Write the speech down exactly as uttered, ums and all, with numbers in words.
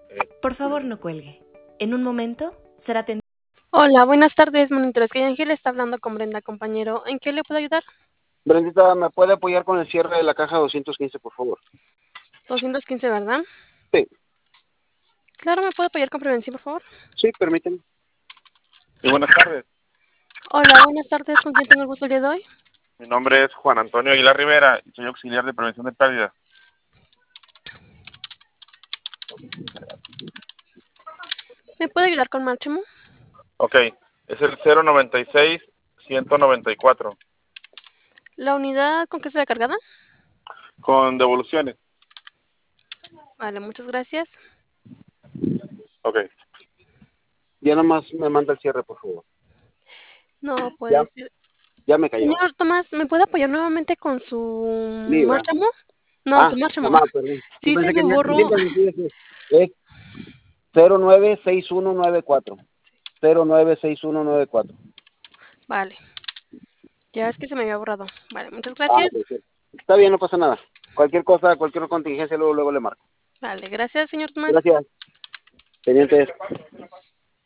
Por favor, no cuelgue. En un momento será atendido. Hola, buenas tardes, monitores. Que Ángel está hablando con Brenda, compañero. ¿En qué le puedo ayudar? Brendita, ¿me puede apoyar con el cierre de la caja doscientos quince, por favor? doscientos quince, ¿verdad? Sí. Claro, ¿me puede apoyar con prevención, por favor? Sí, permíteme. Sí, buenas tardes. Hola, buenas tardes. ¿Con quién tengo el gusto el día de hoy? Mi nombre es Juan Antonio Aguilar Rivera y soy auxiliar de prevención de pérdidas. ¿Me puede ayudar con Máximo? Ok, es el cero noventa y seis ciento noventa y cuatro. ¿La unidad con qué será cargada? Con devoluciones. Vale, muchas gracias. Ok. Ya nomás me manda el cierre, por favor. No Ya, puede ser. ya me cayó. Señor Tomás, ¿me puede apoyar nuevamente con su Libra. Máximo? No, Ah, su Máximo. mamá, perdón. Yo Sí, se pensé me que ya- borró. siempre me pide que es cero nueve seis uno nueve cuatro. cero nueve seis uno nueve cuatro. Vale. Ya es que se me había borrado. Vale, muchas Ah, gracias. ok, sí. Está bien, no pasa nada. Cualquier cosa, cualquier contingencia, luego, luego le marco. Vale, gracias, señor Tomás. Gracias. Pendientes.